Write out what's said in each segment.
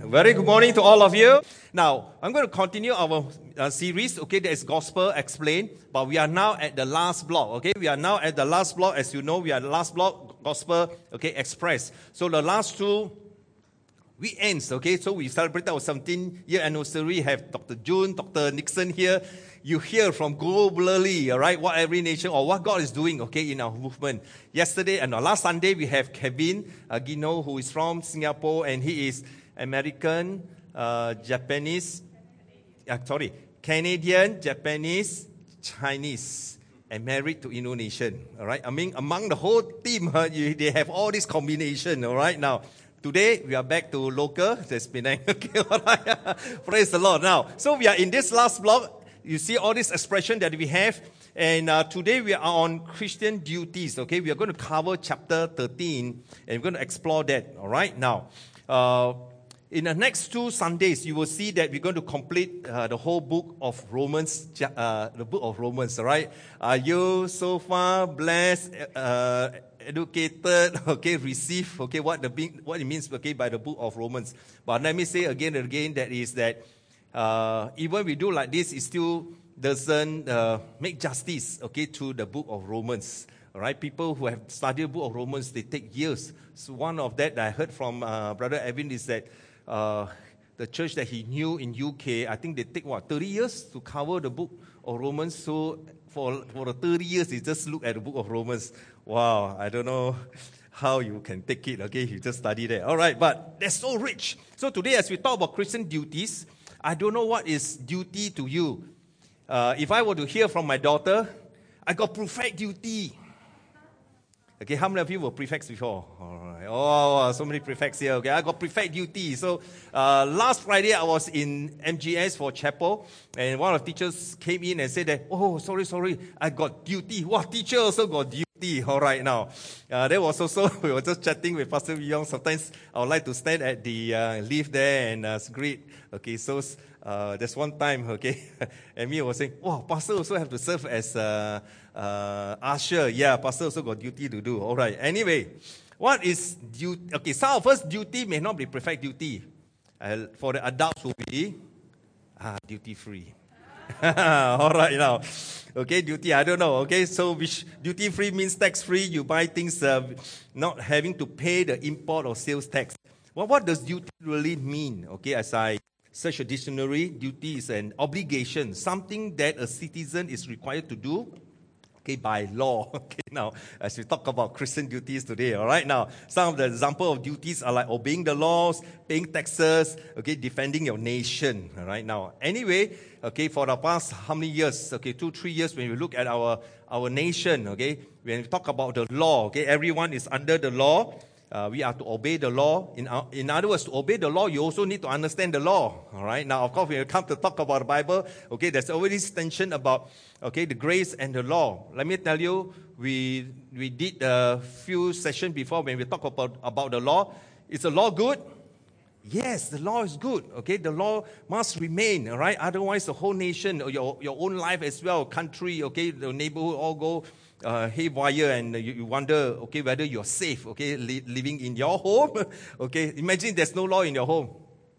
Very good morning to all of you. Now, I'm going to continue our series, okay, that is Gospel Explained, but we are now at the last block, okay? We are now at the last block. As you know, we are at the last block, Gospel, okay, Express. So the last two weekends, okay, so we celebrated our 17th-year anniversary, have Dr. June, Dr. Nixon here. You hear from globally, all right, what every nation or what God is doing, okay, in our movement. Yesterday and last Sunday, we have Kevin Gino, who is from Singapore, and he is American, Japanese, Canadian, Japanese, Chinese, and married to Indonesian, all right? I mean, among the whole team, they have all this combination, all right, now. Today, we are back to local, that's Penang, okay, all right? Praise the Lord. Now, so we are in this last block. You see all this expression that we have. And today we are on Christian duties. Okay, we are going to cover chapter 13 and we're going to explore that. All right, now, in the next 2 Sundays, you will see that we're going to complete the whole book of Romans, the book of Romans. All right, are you so far blessed, educated, okay, receive, okay, what it means, okay, by the book of Romans? But let me say again and again that is that even we do like this, it still doesn't make justice, okay, to the book of Romans. All right, people who have studied the book of Romans, they take years. So one of that I heard from Brother Evan is that the church that he knew in UK, I think they take 30 years to cover the book of Romans. So for the 30 years, they just look at the book of Romans. Wow, I don't know how you can take it, okay, if you just study that. All right, but they're so rich. So today, as we talk about Christian duties, I don't know what is duty to you. If I were to hear from my daughter, I got prefect duty. Okay, how many of you were prefects before? All right. Oh, so many prefects here. Okay, I got prefect duty. So last Friday, I was in MGS for chapel, and one of the teachers came in and said that, oh, sorry, I got duty. Wow, teacher also got duty. All right, now. There was also, we were just chatting with Pastor Young. Sometimes I would like to stand at the lift there and greet. Okay, so there's one time, okay, and me was saying, wow, Pastor also have to serve as usher. Yeah, Pastor also got duty to do. All right, anyway, what is duty? Okay, some of us duty may not be perfect duty. For the adults will be duty free. All right, now. Okay, duty, I don't know. Okay, so which duty free means tax free. You buy things not having to pay the import or sales tax. Well, what does duty really mean? Okay, as I search a dictionary, duty is an obligation, something that a citizen is required to do, okay, by law. Okay, now, as we talk about Christian duties today, all right, now, some of the examples of duties are like obeying the laws, paying taxes, okay, defending your nation, all right, now. Anyway, okay, for the past how many years, okay, 2-3 years, when we look at our nation, okay, when we talk about the law, okay, everyone is under the law. We are to obey the law. In other words, to obey the law, you also need to understand the law. All right. Now, of course, when you come to talk about the Bible, okay, there's always this tension about, okay, the grace and the law. Let me tell you, we did a few sessions before when we talk about the law. Is the law good? Yes, the law is good. Okay, the law must remain. All right. Otherwise, the whole nation, or your own life as well, country, okay, the neighborhood all go haywire, and you wonder, okay, whether you're safe, okay, living in your home. Okay, imagine there's no law in your home.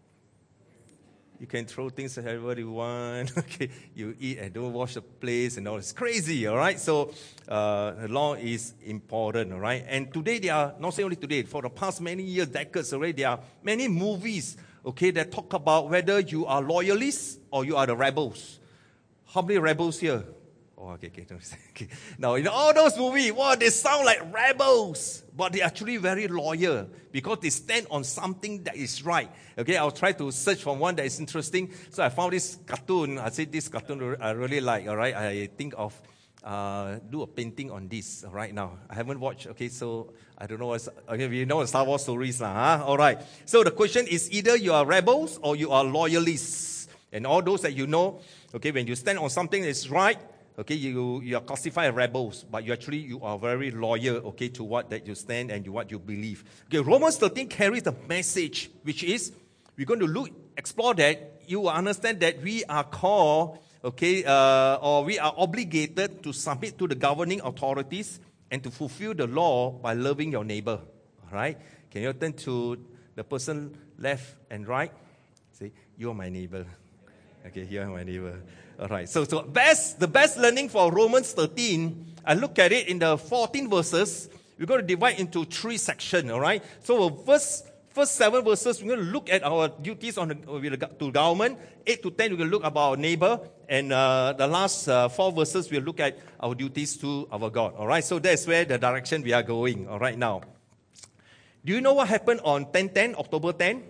You can throw things wherever you want. Okay, you eat and don't wash the place and all. It's crazy, all right? So the law is important, all right? And today there are, not only today, for the past many years, decades already, there are many movies, okay, that talk about whether you are loyalists or you are the rebels. How many rebels here? Oh, okay. Now, in all those movies, wow, they sound like rebels, but they're actually very loyal because they stand on something that is right. Okay, I'll try to search for one that is interesting. So I found this cartoon. I said this cartoon I really like, all right? I think of do a painting on this right now. I haven't watched, okay, so I don't know what's, okay, we know Star Wars stories, huh? All right. So the question is either you are rebels or you are loyalists. And all those that you know, okay, when you stand on something that is right, okay, you are classified as rebels, but you are very loyal, okay, to what that you stand and what you believe. Okay, Romans 13 carries the message, which is, we're going to explore that. You will understand that we are called, okay, or we are obligated to submit to the governing authorities and to fulfill the law by loving your neighbor. All right? Can you turn to the person left and right. Say, you're my neighbor. Okay, you're my neighbor. All right. So the best learning for Romans 13, I look at it in the 14 verses. We're going to divide into 3 sections, all right? So first 7 verses, we're going to look at our duties to government. 8 to 10, we're going to look about our neighbor. And the last 4 verses, we'll look at our duties to our God, all right? So that's where the direction we are going, all right, now. Do you know what happened on October 10?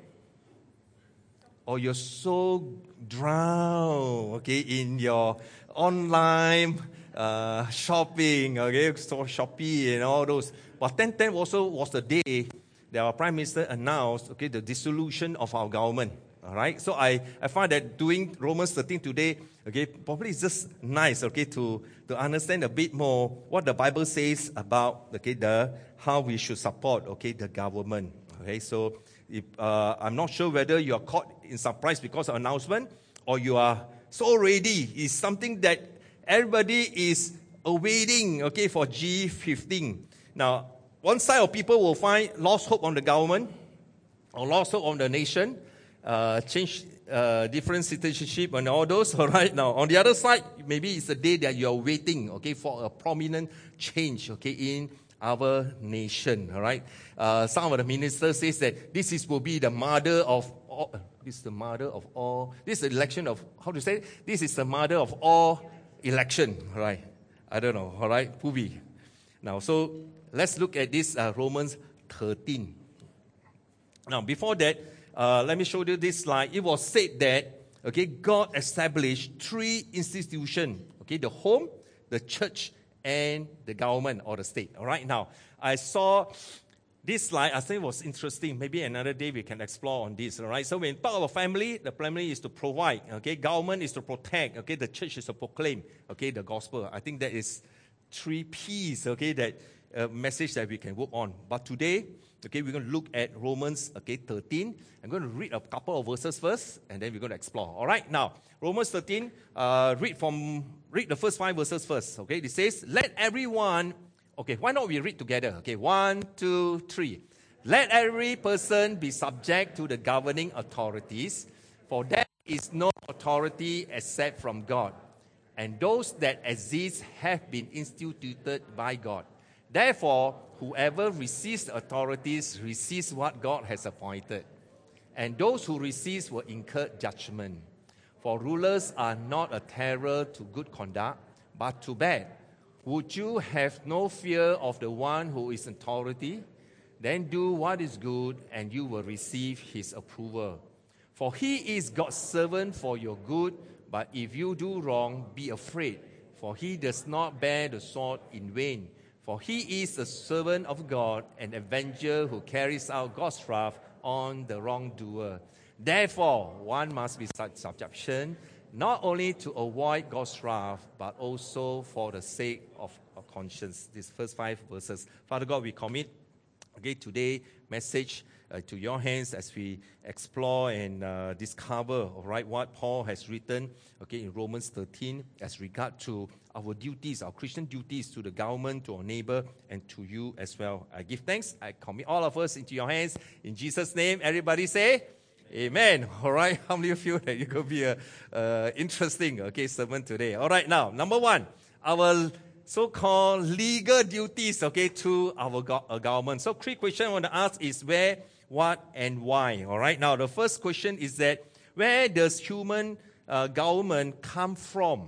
Oh, you're so drowned, okay, in your online shopping, okay, so Shopee and all those. But 10/10 also was the day that our Prime Minister announced, okay, the dissolution of our government. All right, so I find that doing Romans 13 today, okay, probably it's just nice, okay, to understand a bit more what the Bible says about, okay, how we should support, okay, the government. Okay, so if, I'm not sure whether you are caught in surprise because of announcement or you are so ready. It's something that everybody is awaiting, okay, for G15. Now, one side of people will find lost hope on the government or lost hope on the nation, change different citizenship and all those, all right? Now, on the other side, maybe it's a day that you are waiting, okay, for a prominent change, okay, in our nation, all right? Some of the ministers says that this will be the mother of all, this is the mother of all, this is the election of, how to say it? This is the mother of all election, all right? I don't know, all right? Pubi. Now, so let's look at this Romans 13. Now, before that, let me show you this slide. It was said that, okay, God established 3 institutions, okay, the home, the church, and the government or the state. All right, now, I saw this slide. I think it was interesting. Maybe another day we can explore on this. All right, so when we talk about family, the family is to provide, okay, government is to protect, okay, the church is to proclaim, okay, the gospel. I think that is 3 P's, okay, that message that we can work on. But today, okay, we're going to look at Romans, okay, 13. I'm going to read a couple of verses first, and then we're going to explore. All right, now, Romans 13, read the first 5 verses first, okay? It says, let everyone, okay, why not we read together? Okay, 1, 2, 3. Let every person be subject to the governing authorities, for there is no authority except from God, and those that exist have been instituted by God. Therefore, whoever receives authorities receives what God has appointed, and those who receive will incur judgment. For rulers are not a terror to good conduct, but to bad. Would you have no fear of the one who is in authority? Then do what is good, and you will receive his approval. For he is God's servant for your good, but if you do wrong, be afraid, for he does not bear the sword in vain. For he is a servant of God, an avenger who carries out God's wrath on the wrongdoer. Therefore, one must be subjection, not only to avoid God's wrath, but also for the sake of conscience. These first 5 verses. Father God, we commit, okay, today message to your hands as we explore and discover, all right, what Paul has written, okay, in Romans 13 as regard to our duties, our Christian duties to the government, to our neighbor, and to you as well. I give thanks. I commit all of us into your hands. In Jesus' name, everybody say, Amen. All right, how many of you that you could be a interesting, okay, sermon today? All right, now, number 1, our so-called legal duties, okay, to our government. So 3 questions I want to ask is where, what, and why. All right, now the first question is that where does human government come from?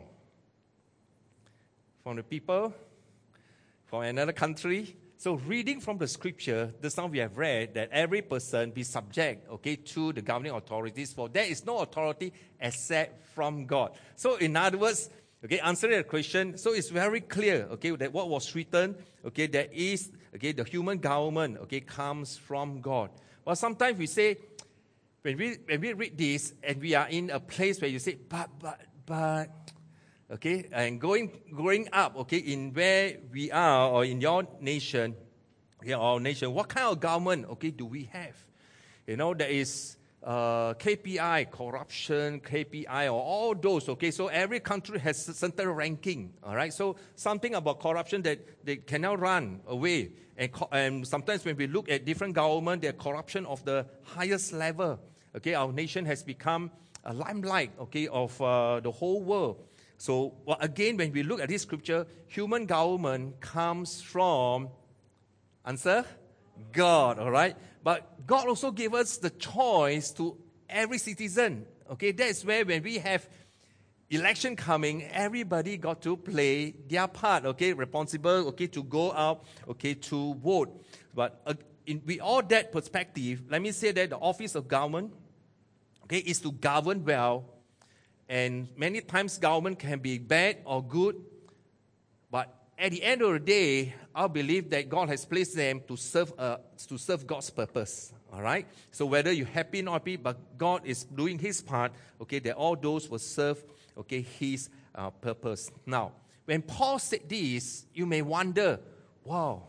From the people? From another country? So reading from the scripture, this time we have read that every person be subject, okay, to the governing authorities, for there is no authority except from God. So in other words, okay, answering the question, so it's very clear, okay, that what was written, okay, that is, okay, the human government, okay, comes from God. But sometimes we say, when we read this, and we are in a place where you say, but, okay, and growing up, okay, in where we are, or in your nation, okay, our nation, what kind of government, okay, do we have? You know, there is KPI, corruption, KPI, or all those, okay? So every country has certain ranking, all right? So something about corruption that they cannot run away. And sometimes when we look at different government, their corruption of the highest level, okay? Our nation has become a limelight, okay, of the whole world. So again, when we look at this scripture, human government comes from, answer, God, all right? But God also gave us the choice to every citizen. Okay, that's where when we have election coming, everybody got to play their part, okay, responsible, okay, to go out, okay, to vote. But with all that perspective, let me say that the office of government, okay, is to govern well. And many times government can be bad or good, but at the end of the day, I believe that God has placed them to serve God's purpose. All right? So whether you're happy or not happy, but God is doing His part, okay, that all those will serve, okay, His purpose. Now, when Paul said this, you may wonder, wow,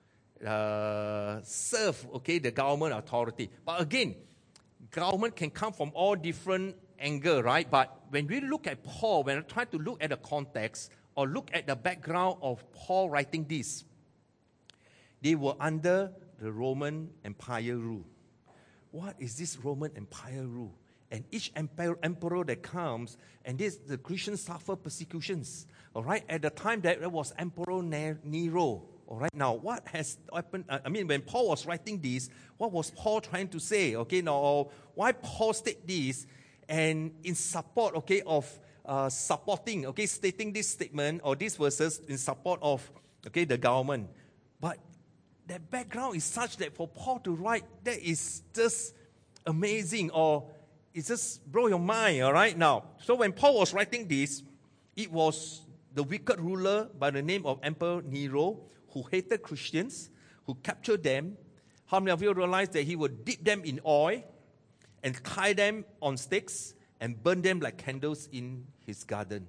serve, okay, the government authority. But again, government can come from all different angles, right? But when we look at Paul, when I try to look at the context, or look at the background of Paul writing this, they were under the Roman Empire rule. What is this Roman Empire rule? And each emperor that comes, and the Christians suffer persecutions. All right, at the time that there was Emperor Nero. All right, now what has happened? I mean, when Paul was writing this, what was Paul trying to say? Okay, now why Paul state this, and in support, okay, of supporting, okay, stating this statement or these verses in support of, okay, the government. But that background is such that for Paul to write, that is just amazing, or it just blow your mind, all right? Now, so when Paul was writing this, it was the wicked ruler by the name of Emperor Nero who hated Christians, who captured them. How many of you realize that he would dip them in oil and tie them on sticks and burn them like candles in his garden?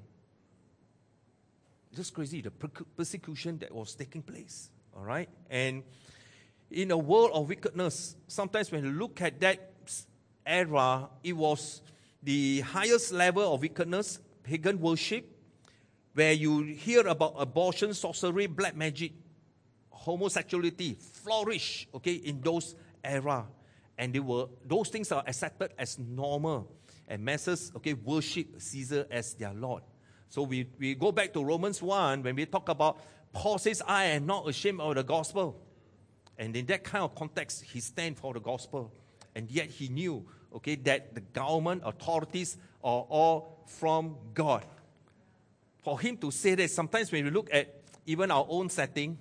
Just crazy, the persecution that was taking place. All right? And in a world of wickedness, sometimes when you look at that era, it was the highest level of wickedness, pagan worship, where you hear about abortion, sorcery, black magic, homosexuality flourish, okay, in those era. And those things are accepted as normal. And masses, okay, worship Caesar as their Lord. So we go back to Romans 1, when we talk about, Paul says, I am not ashamed of the gospel. And in that kind of context, he stands for the gospel. And yet he knew, okay, that the government authorities are all from God. For him to say that, sometimes when we look at even our own setting,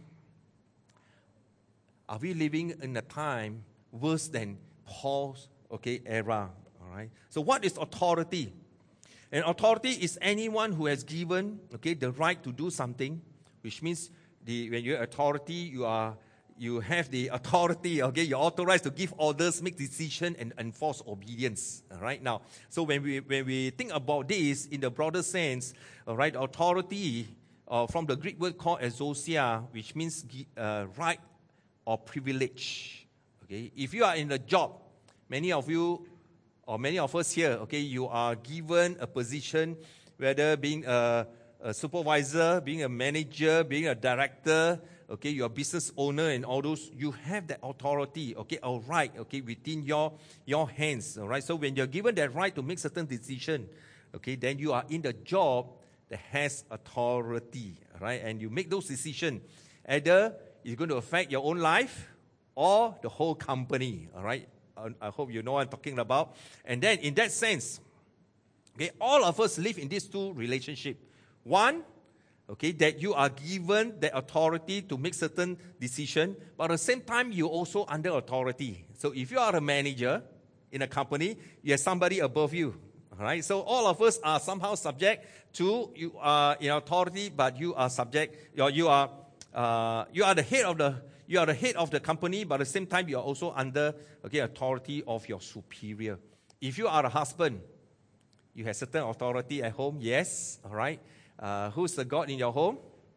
are we living in a time worse than Paul's, okay, era? All right. So what is authority? And authority is anyone who has given, okay, the right to do something, which means when you're authority, you have the authority, okay, you're authorized to give orders, make decisions, and enforce obedience. All right. Now, so when we think about this in the broader sense, all right, authority from the Greek word called exousia, which means right or privilege. Okay, if you are in a job, many of you or many of us here, okay, you are given a position, whether being a supervisor, being a manager, being a director, okay, you're a business owner and all those, you have that authority, okay, all right, okay, within your hands, all right? So when you're given that right to make certain decision, okay, then you are in the job that has authority, all right? And you make those decisions. Either it's going to affect your own life or the whole company, all right? I hope you know what I'm talking about. And then in that sense, okay, all of us live in these two relationships. One, okay, that you are given the authority to make certain decision, but at the same time, you're also under authority. So if you are a manager in a company, you have somebody above you. All right. So all of us are somehow subject to, you are in authority, but you are subject. You are the head of the company, but at the same time, you are also under, okay, authority of your superior. If you are a husband, you have certain authority at home. Yes. All right. Who's the God in your home?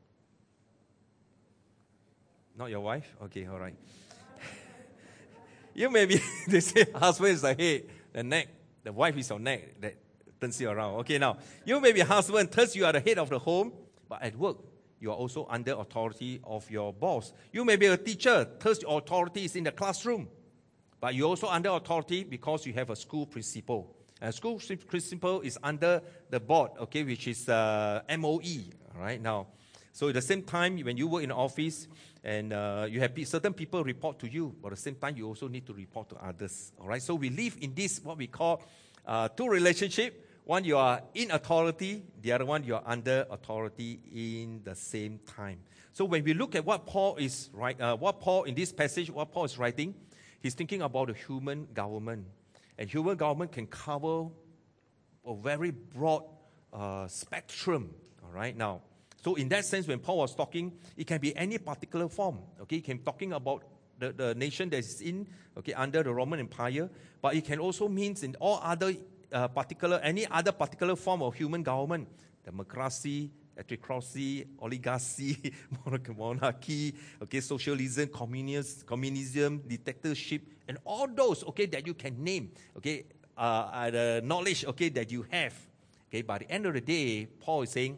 Not your wife? Okay, all right. You maybe, they say husband is the head. The neck. The wife is your neck that turns you around. Okay, now, you may be a husband, thus you are the head of the home, but at work, you are also under authority of your boss. You may be a teacher, thus your authority is in the classroom, but you're also under authority because you have a school principal. And school principal is under the board, okay, which is MOE, all right, now. So at the same time, when you work in an office and you have certain people report to you, but at the same time, you also need to report to others. All right. So we live in this what we call two relationship. One, you are in authority. The other one, you are under authority in the same time. So when we look at what Paul is in this passage, what Paul is writing, he's thinking about the human government, and human government can cover a very broad spectrum. All right. Now. So in that sense, when Paul was talking, it can be any particular form. Okay, he can talking about the nation that is in, okay, under the Roman Empire, but it can also mean in all other any other particular form of human government, democracy, autocracy, oligarchy, monarchy, okay, socialism, communism, dictatorship, and all those, okay, that you can name, okay, the knowledge, okay, that you have. Okay, by the end of the day, Paul is saying,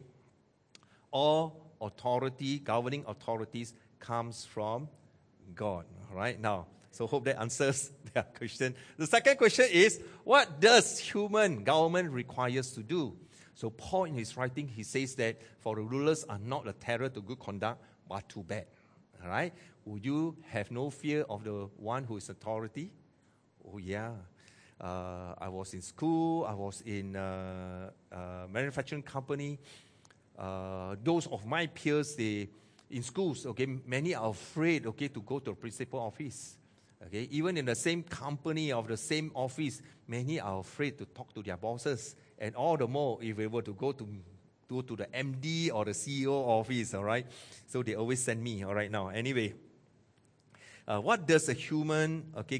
all authority, governing authorities, comes from God. All right, now, so hope that answers their question. The second question is, what does human government requires to do? So Paul, in his writing, he says that for the rulers are not a terror to good conduct, but too bad. All right, would you have no fear of the one who is authority? Oh yeah. I was in school. I was in a manufacturing company. Those of my peers, they in schools, okay, many are afraid, okay, to go to the principal office. Okay, even in the same company of the same office, many are afraid to talk to their bosses, and all the more if they were to go to the MD or the CEO office. All right, so they always send me. All right, now anyway, what does a human, okay,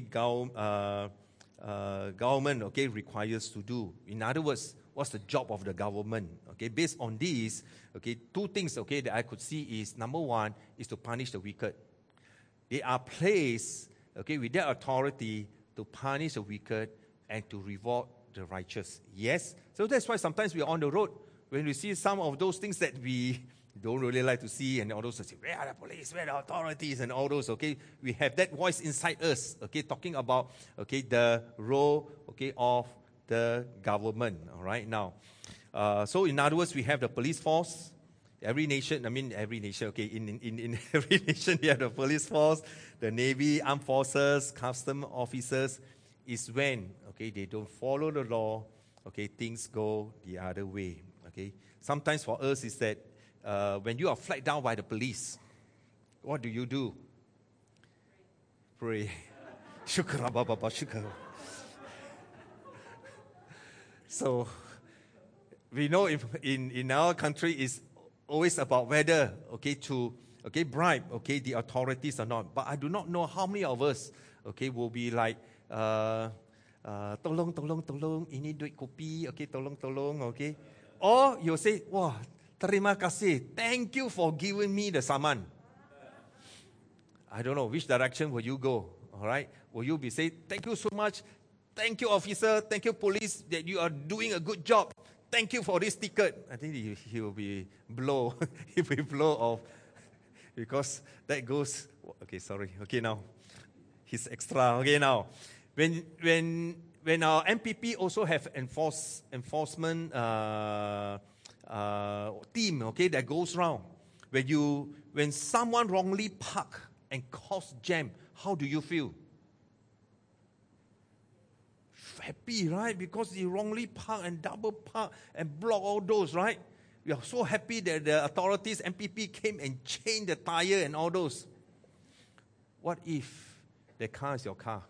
government, okay, requires to do? In other words, what's the job of the government? Okay, based on this, okay, two things, okay, that I could see is, number one, is to punish the wicked. They are placed, okay, with their authority to punish the wicked and to reward the righteous. Yes? So that's why sometimes we are on the road, when we see some of those things that we don't really like to see, and all those, where are the police, where are the authorities, and all those, okay, we have that voice inside us, okay, talking about, okay, the role, okay, of the government. All right, now, so in other words, we have the police force. Every nation, okay, in every nation, we have the police force, the Navy, armed forces, custom officers. Is when, okay, they don't follow the law, okay, things go the other way. Okay, sometimes for us is that when you are flagged down by the police, what do? Pray. Shukra baba shukra. So we know if in our country is always about whether, okay, to, okay, bribe, okay, the authorities or not. But I do not know how many of us, okay, will be like, tolong, ini duit kopi, okay, tolong, okay. Or you'll say, wah, terima kasih, thank you for giving me the saman. I don't know, which direction will you go, all right? Will you be saying, thank you so much, thank you officer, thank you police, that you are doing a good job. Thank you for this ticket. I think he will be blow. He will be blow off. Because that goes, okay, sorry. Okay, now. He's extra. Okay, now. When our MPP also have enforcement team, okay, that goes around. When someone wrongly park and cause jam, how do you feel? Happy, right? Because he wrongly park and double park and block all those, right? We are so happy that the authorities, MPP, came and changed the tire and all those. What if the car is your car?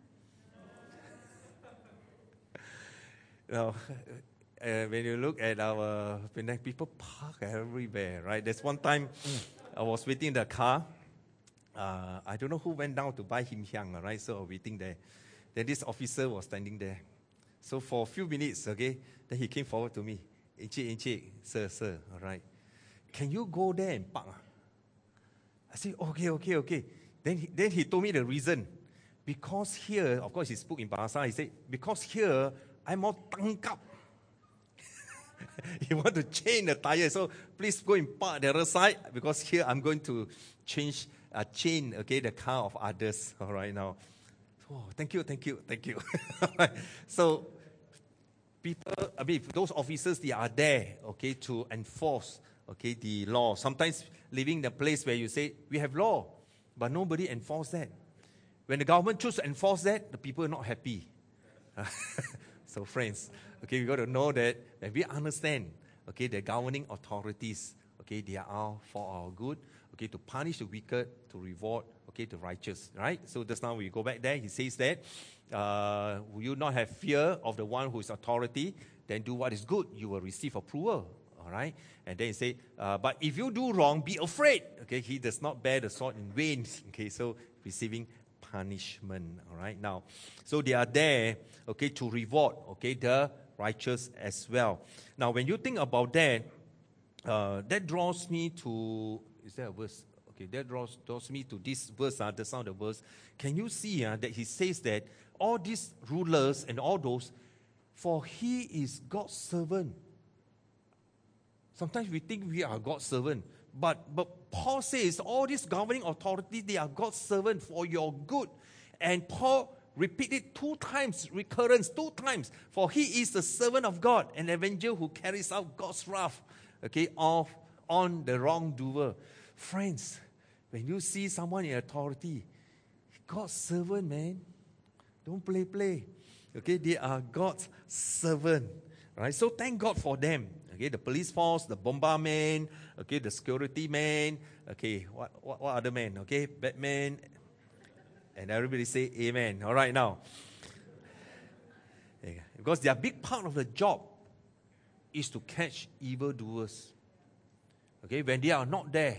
Now, when you look at our Penang, people park everywhere, right? There's one time I was waiting in the car. I don't know who went down to buy him hyang, right? So I was waiting there. Then this officer was standing there. So for a few minutes, okay, then he came forward to me. Encik, sir, all right. Can you go there and park? I said, okay. Then he told me the reason. because here, of course he spoke in Bahasa, he said, because here, I'm more tangkap. You want to change the tire, so please go and park the other side, because here I'm going to chain, okay, the car of others. All right, now. Oh, thank you. So, those officers, they are there, okay, to enforce, okay, the law. Sometimes living in a place where you say, we have law, but nobody enforce that. When the government chooses to enforce that, the people are not happy. So friends, okay, we got to know that when we understand, okay, the governing authorities, okay, they are for our good, okay, to punish the wicked, to reward, okay, the righteous, right? So just now we go back there, he says that, will you not have fear of the one who is authority? Then do what is good, you will receive approval, all right? And then he say, but if you do wrong, be afraid, okay? He does not bear the sword in vain, okay? So receiving punishment, all right? Now, so they are there, okay, to reward, okay, the righteous as well. Now, when you think about that, that draws me to, is there a verse? Okay, that draws me to this verse, the sound of the verse. Can you see that he says that all these rulers and all those, for he is God's servant. Sometimes we think we are God's servant, but Paul says all these governing authorities, they are God's servant for your good. And Paul repeated 2 times, recurrence 2 times, for he is the servant of God, an avenger who carries out God's wrath, okay, on the wrongdoer. Friends, when you see someone in authority, God's servant, man, don't play. Okay, they are God's servant, right? So thank God for them. Okay, the police force, the bomberman, okay, the security man, okay, what other man? Okay, Batman, and everybody say amen. All right, now, because their big part of the job is to catch evildoers. Okay, when they are not there,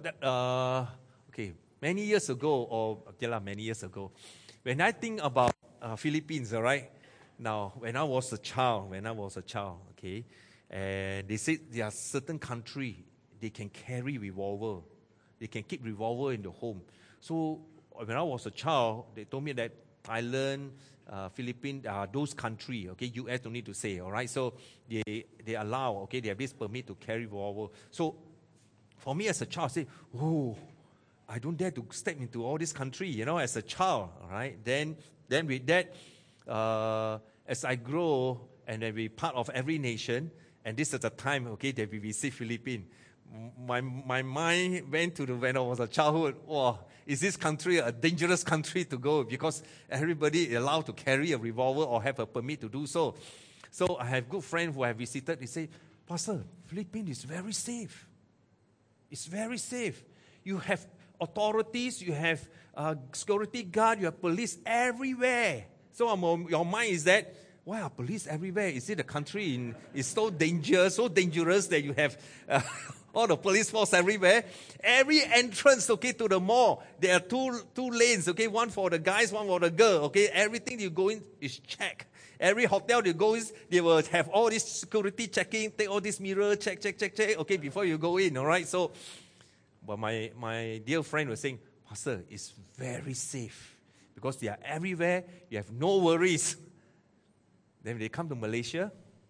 many years ago, when I think about Philippines, all right, now, when I was a child, okay, and they said there are certain country, they can carry revolver. They can keep revolver in the home. So, when I was a child, they told me that Thailand, Philippines, those countries, okay, US don't need to say, all right, so they allow, okay, they have this permit to carry revolver. So, for me as a child, I say, oh, I don't dare to step into all this country, you know, as a child, all right. Then with that, as I grow and then be part of every nation, and this is the time, okay, that we visit Philippines. My mind went to when I was a childhood. Wow, is this country a dangerous country to go? Because everybody is allowed to carry a revolver or have a permit to do so. So I have good friends who have visited. They say, Pastor, Philippines is very safe. It's very safe. You have authorities, you have security guard, you have police everywhere. So your mind is that, why are police everywhere? Is it the country is so dangerous that you have all the police force everywhere? Every entrance, okay, to the mall, there are two lanes, okay, one for the guys, one for the girl, okay. Everything you go in is checked. Every hotel you go in, they will have all this security checking, take all this mirror, check, okay, before you go in, all right? So, but my dear friend was saying, Pastor, it's very safe because they are everywhere. You have no worries. Then they come to Malaysia.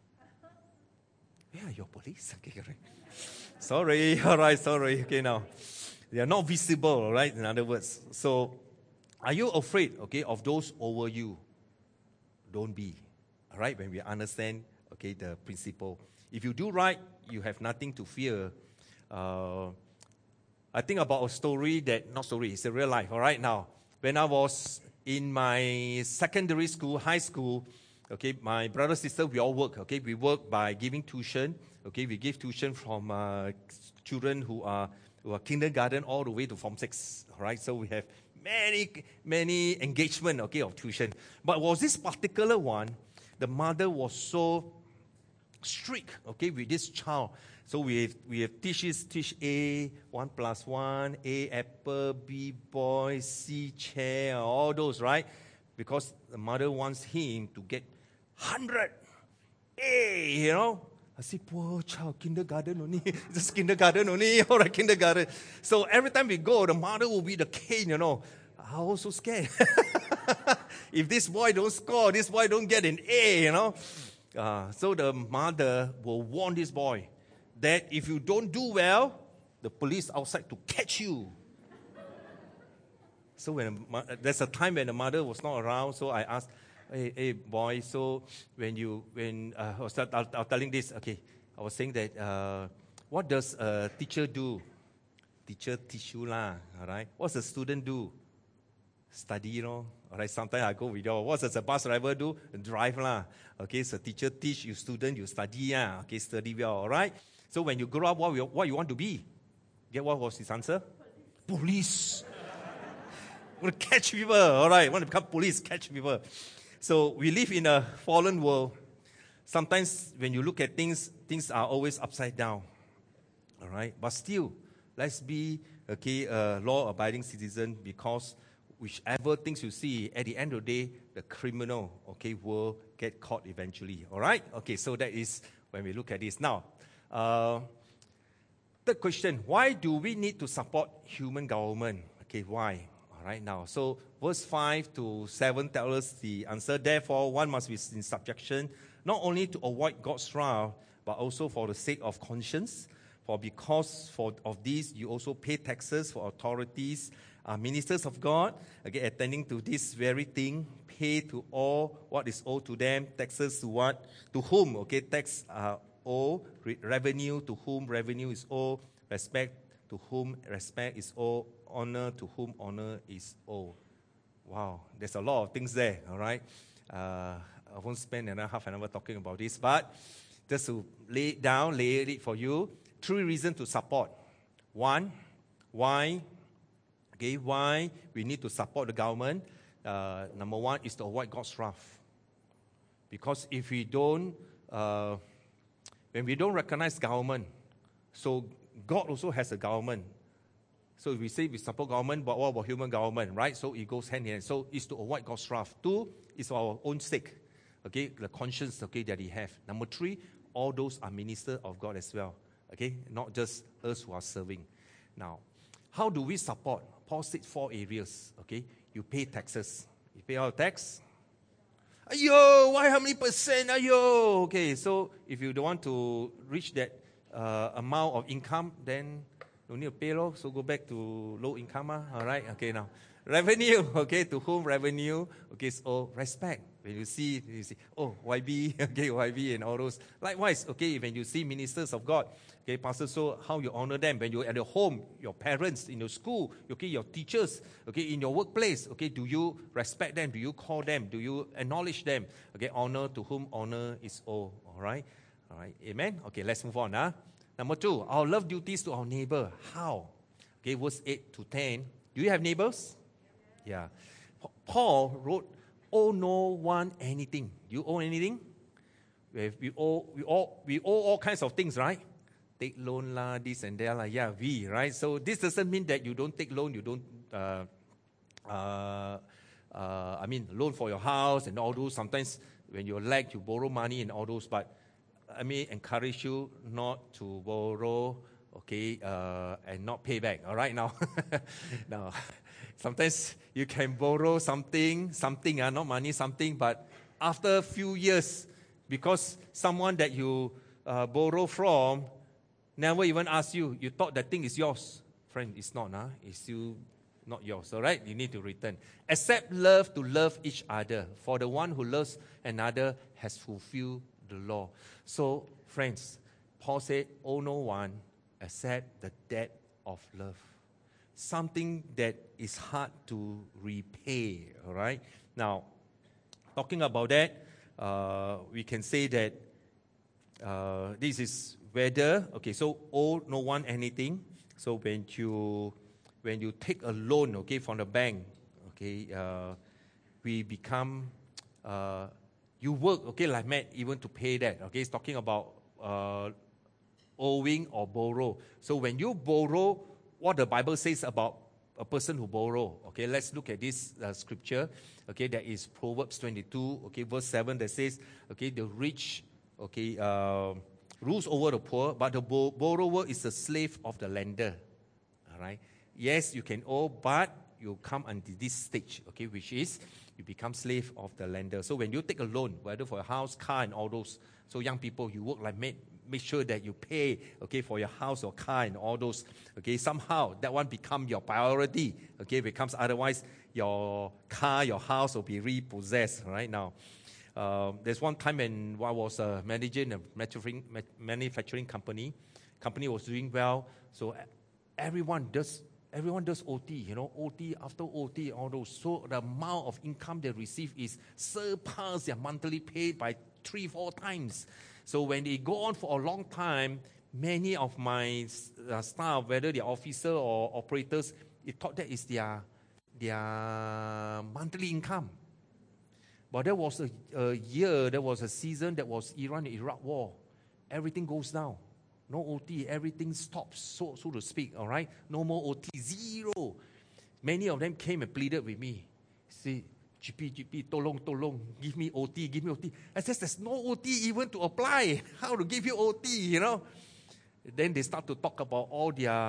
Yeah, your police. Okay, right. Sorry, all right, sorry. Okay, now they are not visible, all right. In other words, so are you afraid, okay, of those over you? Don't be, all right. When we understand, okay, the principle. If you do right, you have nothing to fear. I think about a story it's a real life, all right. Now, when I was in my secondary school, high school, okay, my brother, sister, we all work, okay. We work by giving tuition, okay. We give tuition from children who are kindergarten all the way to Form 6, all right. So we have many engagement, okay, of tuition. But was this particular one, the mother was so strict, okay, with this child. So we have teach A, 1 + 1, A apple, B boy, C chair, all those, right? Because the mother wants him to get 100 A, you know. I say, poor child, kindergarten only. Just kindergarten only, all right, kindergarten. So every time we go, the mother will be the cane, you know. I was so scared. If this boy don't score, this boy don't get an A, So the mother will warn this boy that if you don't do well, the police outside to catch you. So there's a time when the mother was not around, so I asked, hey boy, so when I was telling this, okay, I was saying that what does a teacher do? Teacher teach you lah, all right? What's a student do? Study, all right? Sometimes I go with you. What does a bus driver do? Drive lah. Okay, so teacher teach you, student you study, okay, study well, all right? So when you grow up, what you want to be? Get what was his answer? Police. Want to catch people, all right? Want to become police, catch people. So we live in a fallen world. Sometimes when you look at things are always upside down, all right? But still, let's be a law-abiding citizen, because whichever things you see, at the end of the day, the criminal, will get caught eventually, all right? Okay, so that is when we look at this. Now, third question, why do we need to support human government? Okay, why? All right, now, so verse 5 to 7 tell us the answer. Therefore, one must be in subjection, not only to avoid God's wrath, but also for the sake of conscience. For because of this, you also pay taxes for authorities, ministers of God, attending to this very thing, pay to all what is owed to them, taxes to what? To whom? Tax owed, revenue to whom revenue is owed, respect to whom respect is owed, honor to whom honor is owed. Wow, there's a lot of things there, all right? I won't spend another half an hour talking about this, but just to lay it for you, 3 reasons to support. 1, why we need to support the government. Number 1 is to avoid God's wrath. Because if we don't, when we don't recognize government, so God also has a government. So if we say we support government, but what about human government, right? So it goes hand in hand. So it's to avoid God's wrath. 2 is for our own sake, the conscience, that He have. Number 3, all those are ministers of God as well, not just us who are serving. Now, how do we support? Paul said 4 areas, You pay taxes. You pay all tax. Ayo, why how many percent? Ayo, so if you don't want to reach that amount of income, then no need to pay, so go back to low income, all right? Now, revenue, to whom revenue, so respect. When you see, YB, YB and all those. Likewise, when you see ministers of God, Pastor, so how you honor them? When you're at your home, your parents, in your school, your teachers, in your workplace, do you respect them? Do you call them? Do you acknowledge them? Honor to whom honor is owed, all right? All right, amen? Let's move on, Number 2, our love duties to our neighbor. How? Verse 8 to 10. Do you have neighbors? Yeah. Paul wrote, owe no one anything. Do you owe anything? We owe all kinds of things, right? Take loan, this and that, yeah, right? So this doesn't mean that you don't take loan, you don't, loan for your house and all those. Sometimes when you lack, you borrow money and all those, but I may encourage you not to borrow, and not pay back, all right, now? Now, sometimes you can borrow something, not money, something, but after a few years, because someone that you borrow from never even asked you, you thought that thing is yours. Friend, it's not, it's still not yours, all right? You need to return. Accept love to love each other. For the one who loves another has fulfilled the law. So, friends, Paul said, owe no one except the debt of love. Something that is hard to repay, all right? Now, talking about that, we can say that this is whether, so owe no one anything. So when you take a loan, from the bank, we become, you work, like mad, even to pay that, It's talking about owing or borrow. So when you borrow, what the Bible says about a person who borrow, let's look at this scripture, that is Proverbs 22, verse 7, that says, the rich, rules over the poor, but the borrower is the slave of the lender, all right? Yes, you can owe, but you come unto this stage, okay, which is you become slave of the lender. So when you take a loan, whether for a house, car, and all those, so young people, you work like make sure that you pay, okay, for your house or car and all those, okay, somehow that one become your priority, okay, becomes otherwise your car, your house will be repossessed right now. There's one time when I was managing a manufacturing company was doing well, so everyone does OT, OT after OT, all those. So the amount of income they receive is surpass their monthly pay by 3-4 times. So when they go on for a long time, many of my staff, whether they're officer or operators, it thought that is their monthly income. But there was a season that was Iran-Iraq war. Everything goes down. No OT, everything stops, so to speak, all right? No more OT, zero. Many of them came and pleaded with me. Say, GP, tolong, give me OT. I said, there's no OT even to apply. How to give you OT, Then they start to talk about all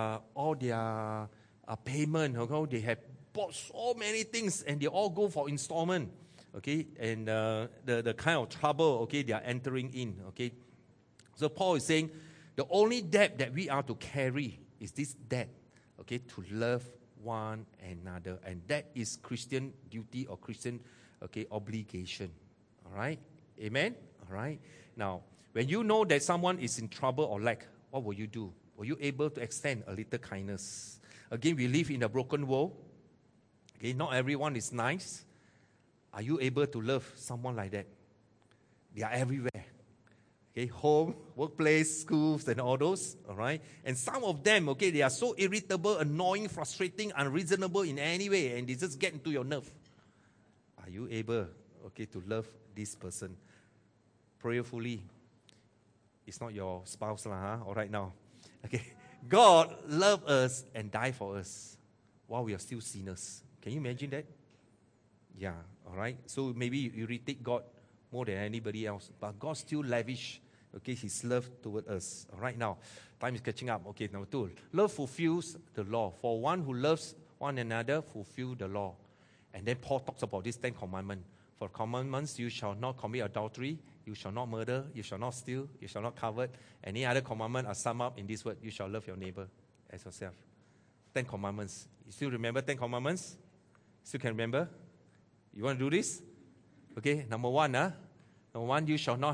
their payment. They have bought so many things and they all go for installment. Okay, and the kind of trouble, okay, they are entering in. Okay, so Paul is saying, the only debt that we are to carry is this debt, okay, to love one another. And that is Christian duty or Christian, okay, obligation. All right? Amen? All right? Now, when you know that someone is in trouble or lack, what will you do? Were you able to extend a little kindness? Again, we live in a broken world. Okay, not everyone is nice. Are you able to love someone like that? They are everywhere. Okay, home, workplace, schools, and all those, all right? And some of them, okay, they are so irritable, annoying, frustrating, unreasonable in any way, and they just get into your nerve. Are you able, okay, to love this person? Prayerfully. It's not your spouse, all right now. Okay, God loved us and died for us while we are still sinners. Can you imagine that? Yeah, all right? So maybe you irritate God more than anybody else, but God still lavish, okay, His love toward us. All right, now, time is catching up. Okay, number 2. Love fulfills the law. For one who loves one another, fulfill the law. And then Paul talks about this 10 commandments. For commandments, you shall not commit adultery, you shall not murder, you shall not steal, you shall not covet. Any other commandment are summed up in this word, you shall love your neighbor as yourself. 10 commandments. You still remember 10 commandments? Still can remember? You want to do this? Okay, number 1, Number 1, you shall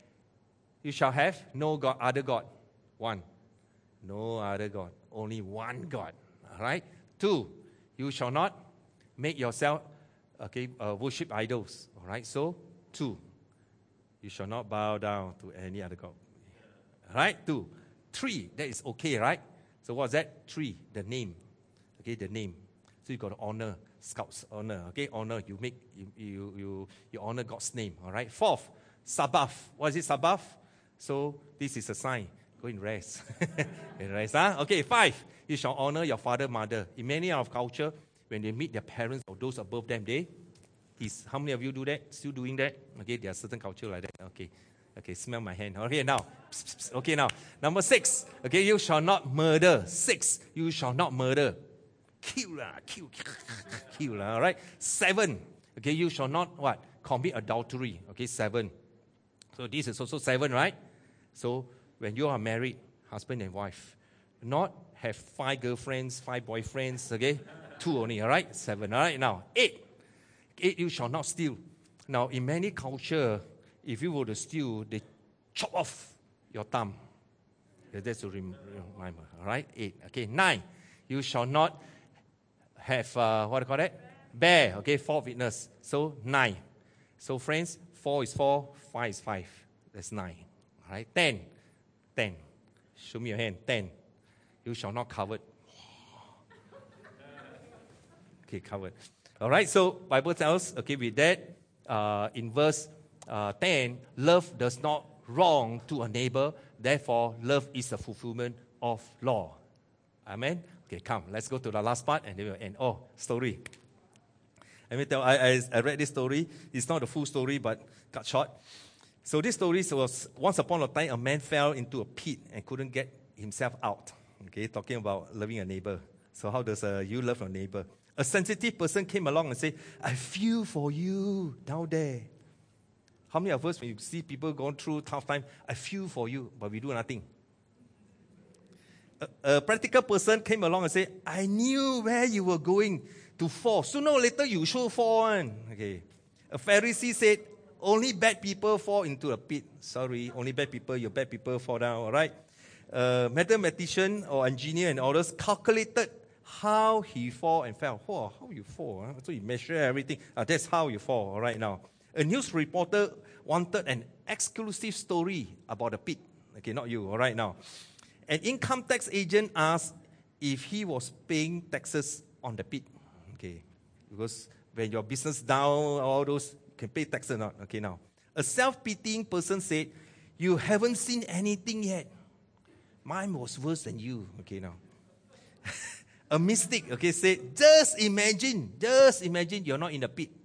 have no God, other God. 1. No other God. Only one God. All right? 2, you shall not make yourself, okay, worship idols. All right? So, 2, you shall not bow down to any other God. All right? 2. 3, that is okay, right? So what's that? 3, the name. Okay, the name. So you got to honor, scouts honor. Okay, honor. You honor God's name. All right. 4th, Sabbath. What is it, Sabbath? So this is a sign. Go and rest. And rest, huh? Okay, 5, you shall honor your father, mother. In many of culture, when they meet their parents or those above them, how many of you do that? Still doing that? Okay, there are certain culture like that. Okay, smell my hand. Okay, now. Okay, now. Number 6, okay, you shall not murder. 6, you shall not murder. Kill, all right? 7, okay, you shall not, what? Commit adultery. Okay, 7. So this is also 7, right? So when you are married, husband and wife, not have 5 girlfriends, 5 boyfriends, okay? 2 only, all right? 7, all right? Now, 8, you shall not steal. Now, in many culture, if you were to steal, they chop off your thumb. That's to remember, all right? 8, okay? 9, you shall not have, what do you call that? Bear, okay, 4 witness. So 9. So friends, 4 is 4, 5 is 5. That's 9. All right, 10. Show me your hand. 10. You shall not covet. Okay, covet. All right, so Bible tells, okay, with that, in verse 10, love does not wrong to a neighbor. Therefore, love is the fulfillment of law. Amen. Okay, come, let's go to the last part and then we'll end. Oh, story. Let me tell you, I read this story. It's not the full story, but cut short. So this story was, once upon a time, a man fell into a pit and couldn't get himself out. Okay, talking about loving a neighbor. So how does you love your neighbor? A sensitive person came along and said, I feel for you down there. How many of us, when you see people going through tough time, I feel for you, but we do nothing? A practical person came along and said, I knew where you were going to fall. Sooner or later, you should fall on. Okay. A Pharisee said, only bad people fall into a pit. Sorry, only bad people, your bad people fall down, all right? A mathematician or engineer and others calculated how he fall and fell. Oh, how you fall? Huh? So you measure everything. That's how you fall, all right now. A news reporter wanted an exclusive story about the pit. Okay, not you, all right now. An income tax agent asked if he was paying taxes on the pit. Okay, because when your business down, all those, you can pay taxes or not. Okay, now. A self-pitying person said, you haven't seen anything yet. Mine was worse than you. Okay, now. A mystic, okay, said, just imagine you're not in the pit.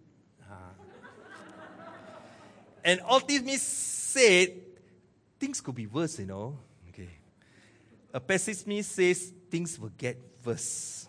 An optimist said, things could be worse, Okay. A pessimist says, things will get worse.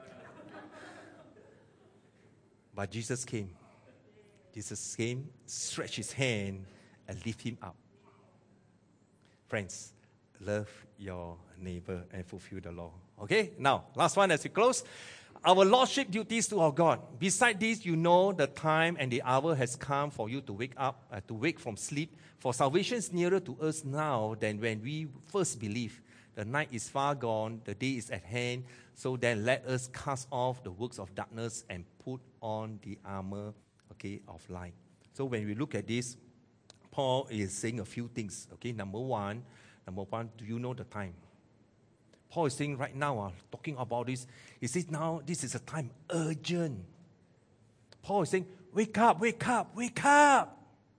But Jesus came. Jesus came, stretched his hand, and lift him up. Friends, love your neighbor and fulfill the law. Okay, now, last one as we close. Our lordship duties to our God. Beside this, you know the time and the hour has come for you to wake up, to wake from sleep. For salvation is nearer to us now than when we first believed. The night is far gone, the day is at hand. So then let us cast off the works of darkness and put on the armor, okay, of light. So when we look at this, Paul is saying a few things. Okay, number one, do you know the time? Paul is saying right now, talking about this, he says now this is a time urgent. Paul is saying, wake up, wake up, wake up.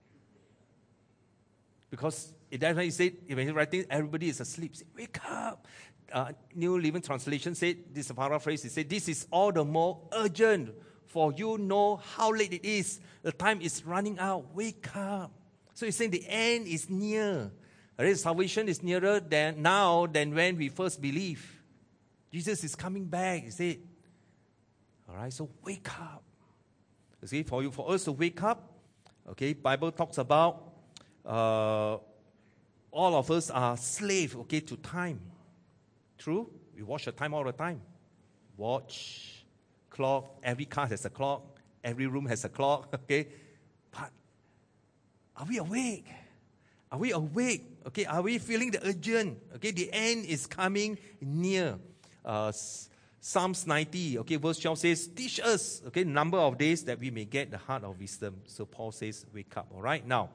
Because that's why he said, when he's writing, everybody is asleep. Say, wake up. New Living Translation said, this paraphrase, he said, this is all the more urgent, for you know how late it is. The time is running out. Wake up. So he's saying the end is near. Salvation is nearer than when we first believed. Jesus is coming back. He said, all right, so wake up. See, for us to wake up, okay, Bible talks about all of us are slaves, okay, to time. True? We watch the time all the time. Watch, clock, every car has a clock, every room has a clock, okay? But are we awake? Are we awake? Okay, are we feeling the urgent? Okay, the end is coming near. Psalms 90, okay, verse 12 says, teach us, okay, number of days that we may get the heart of wisdom. So Paul says, wake up. All right, now,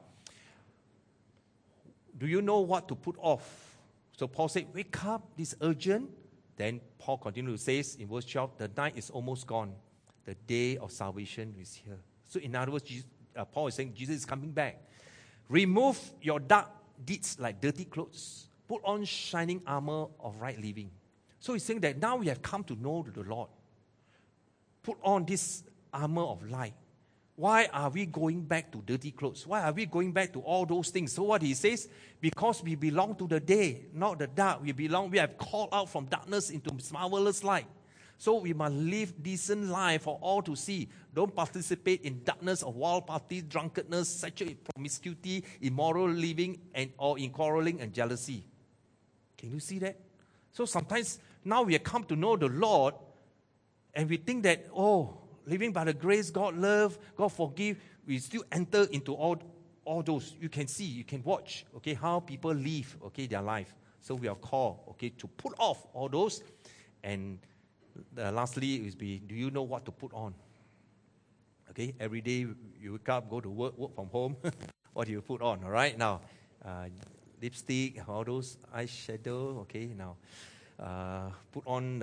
do you know what to put off? So Paul said, wake up, this urgent. Then Paul continues to say in verse 12, the night is almost gone. The day of salvation is here. So in other words, Paul is saying Jesus is coming back. Remove your dark deeds like dirty clothes. Put on shining armor of right living. So he's saying that now we have come to know the Lord. Put on this armor of light. Why are we going back to dirty clothes? Why are we going back to all those things? So what he says, because we belong to the day, not the dark. We have called out from darkness into marvelous light. So we must live decent life for all to see. Don't participate in darkness of wild parties, drunkenness, sexual promiscuity, immoral living, or in quarreling and jealousy. Can you see that? So sometimes now we have come to know the Lord, and we think that, living by the grace, God love, God forgive, we still enter into all those. You can see, you can watch, okay, how people live, okay, their life. So we are called, okay, to put off all those. And lastly, is do you know what to put on? Okay, every day you wake up, go to work from home. What do you put on? All right, now, lipstick, all those eyeshadow. Okay, now, put on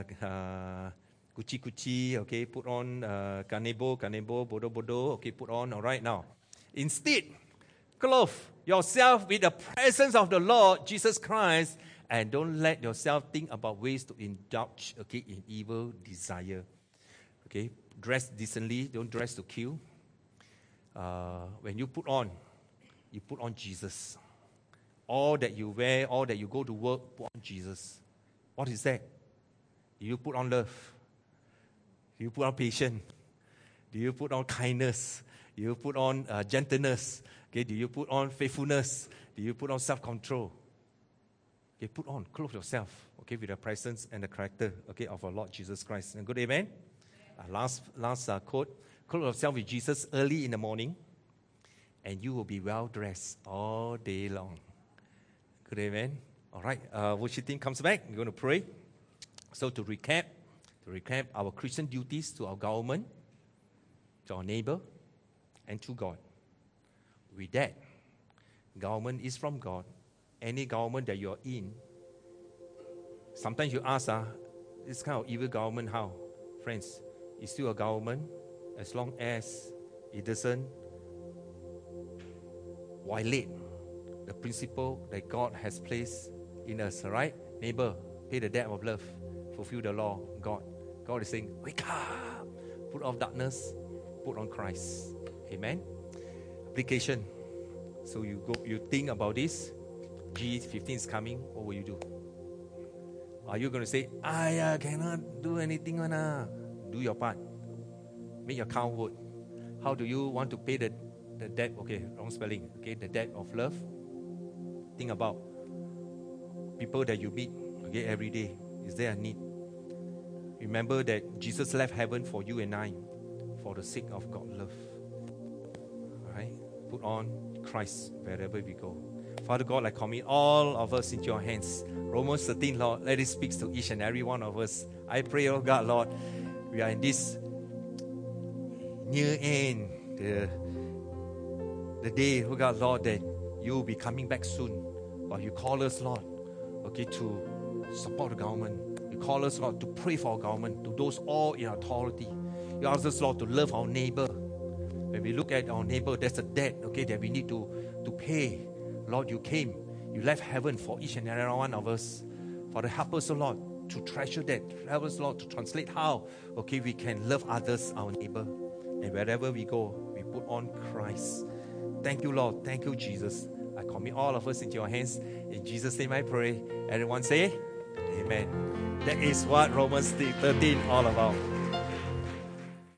Gucci, okay, put on Kanebo, Bodo, okay, put on. All right, now, instead, clothe yourself with the presence of the Lord Jesus Christ. And don't let yourself think about ways to indulge, okay, in evil desire. Okay, dress decently. Don't dress to kill. When you put on Jesus. All that you wear, all that you go to work, put on Jesus. What is that? You put on love. Do you put on patience? Do you put on kindness? Do you put on gentleness? Okay, do you put on faithfulness? Do you put on self-control? Okay, put on, clothe yourself, okay, with the presence and the character, okay, of our Lord Jesus Christ. And good amen? Last quote. Clothe yourself with Jesus early in the morning, and you will be well dressed all day long. Good amen? All right, worship team comes back. We're going to pray. So to recap our Christian duties to our government, to our neighbor, and to God. With that, government is from God. Any government that you're in, sometimes you ask, this kind of evil government, how? Friends, it's still a government as long as it doesn't violate the principle that God has placed in us, right? Neighbor, pay the debt of love, fulfill the law, God. God is saying, wake up, put off darkness, put on Christ. Amen? Application. So you think about this. G15 is coming. What will you do? Are you going to say, I cannot do anything? Do your part. Make your count vote. How do you want to pay the debt? Okay, wrong spelling. Okay, the debt of love. Think about people that you meet, okay, every day. Is there a need? Remember that Jesus left heaven for you and I, for the sake of God's love. All right? Put on Christ wherever we go. Father God, I commit all of us into your hands. Romans 13, Lord, let it speak to each and every one of us. I pray, oh God, Lord, we are in this near end, the day, oh God, Lord, that you will be coming back soon. But you call us, Lord, okay, to support the government. You call us, Lord, to pray for our government, to those all in authority. You ask us, Lord, to love our neighbor. When we look at our neighbor, there's a debt, okay, that we need to pay. Lord, you came. You left heaven for each and every one of us. Father, help us, Lord, to treasure that. Help us, Lord, to translate how, okay, we can love others, our neighbor. And wherever we go, we put on Christ. Thank you, Lord. Thank you, Jesus. I commit all of us into your hands. In Jesus' name I pray. Everyone say, amen. That is what Romans 13 all about.